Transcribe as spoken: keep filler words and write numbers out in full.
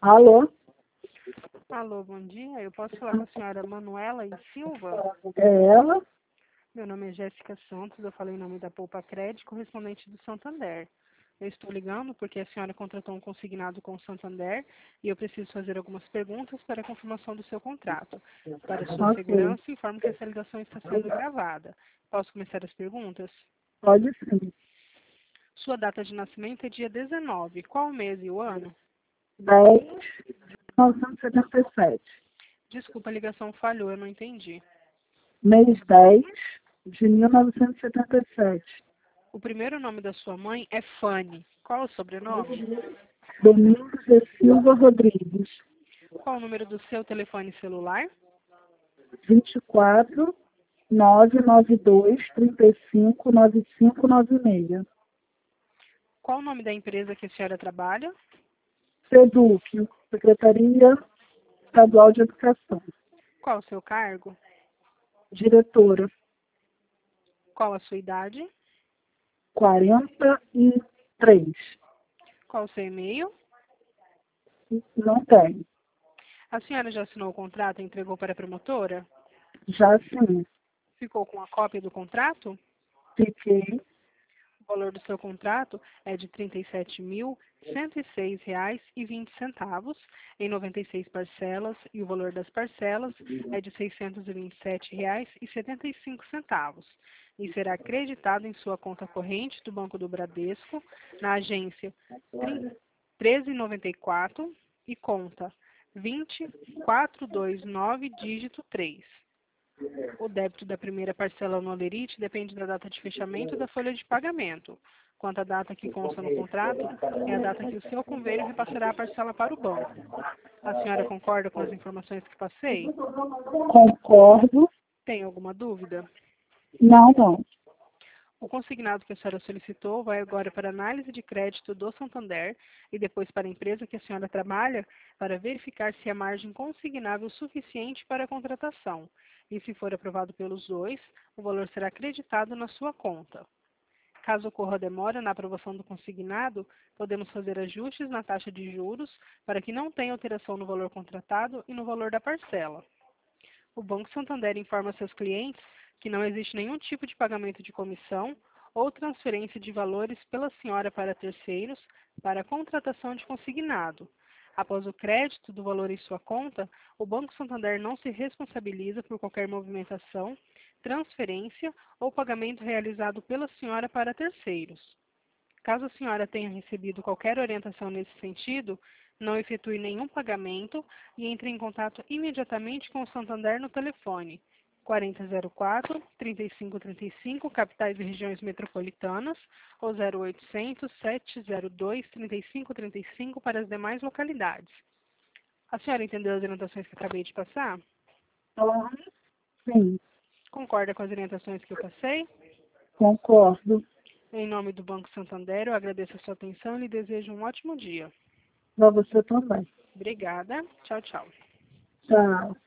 Alô? Alô, bom dia. Eu posso falar com a senhora Manuela e Silva? É ela? Meu nome é Jéssica Santos, eu falei em nome da Poupa Crédito, correspondente do Santander. Eu estou ligando porque a senhora contratou um consignado com o Santander e eu preciso fazer algumas perguntas para a confirmação do seu contrato. Para sua Ok. segurança, informo que essa ligação está sendo gravada. Posso começar as perguntas? Pode sim. Sua data de nascimento é dia dezenove. Qual o mês e o ano? dez de mil novecentos e setenta e sete. Desculpa, a ligação falhou, eu não entendi. Mês dez de mil novecentos e setenta e sete. O primeiro nome da sua mãe é Fanny. Qual o sobrenome? Domingos de Silva Rodrigues. Qual o número do seu telefone celular? vinte e quatro, nove nove dois, trinta e cinco, noventa e cinco noventa e seis. Qual o nome da empresa que a senhora trabalha? SEDUC, Secretaria Estadual de Educação. Qual o seu cargo? Diretora, Qual a sua idade? quarenta e três. Qual o seu e-mail? Não tem. A senhora já assinou o contrato e entregou para a promotora? Já sim. Ficou com a cópia do contrato? Fiquei. O valor do seu contrato é de trinta e sete mil, cento e seis reais e vinte centavos em noventa e seis parcelas e o valor das parcelas é de seiscentos e vinte e sete reais e setenta e cinco centavos e será acreditado em sua conta corrente do Banco do Bradesco na agência treze noventa e quatro e conta vinte quatrocentos e vinte e nove dígito três. O débito da primeira parcela no Alerite depende da data de fechamento da folha de pagamento. Quanto à data que consta no contrato, é a data que o seu convênio repassará a parcela para o banco. A senhora concorda com as informações que passei? Concordo. Tem alguma dúvida? Não, não. O consignado que a senhora solicitou vai agora para análise de crédito do Santander e depois para a empresa que a senhora trabalha para verificar se há margem consignável suficiente para a contratação. E se for aprovado pelos dois, o valor será acreditado na sua conta. Caso ocorra demora na aprovação do consignado, podemos fazer ajustes na taxa de juros para que não tenha alteração no valor contratado e no valor da parcela. O Banco Santander informa seus clientes que não existe nenhum tipo de pagamento de comissão ou transferência de valores pela senhora para terceiros para a contratação de consignado. Após o crédito do valor em sua conta, o Banco Santander não se responsabiliza por qualquer movimentação, transferência ou pagamento realizado pela senhora para terceiros. Caso a senhora tenha recebido qualquer orientação nesse sentido, não efetue nenhum pagamento e entre em contato imediatamente com o Santander no telefone quarenta zero quatro, trinta e cinco trinta e cinco, capitais e regiões metropolitanas, ou zero oitocentos, sete zero dois, trinta e cinco trinta e cinco para as demais localidades. A senhora entendeu as orientações que acabei de passar? Ah, sim, Concorda com as orientações que eu passei? concordo. Em nome do Banco Santander, eu agradeço a sua atenção e lhe desejo um ótimo dia. Para você também. Obrigada. Tchau, tchau. Tchau.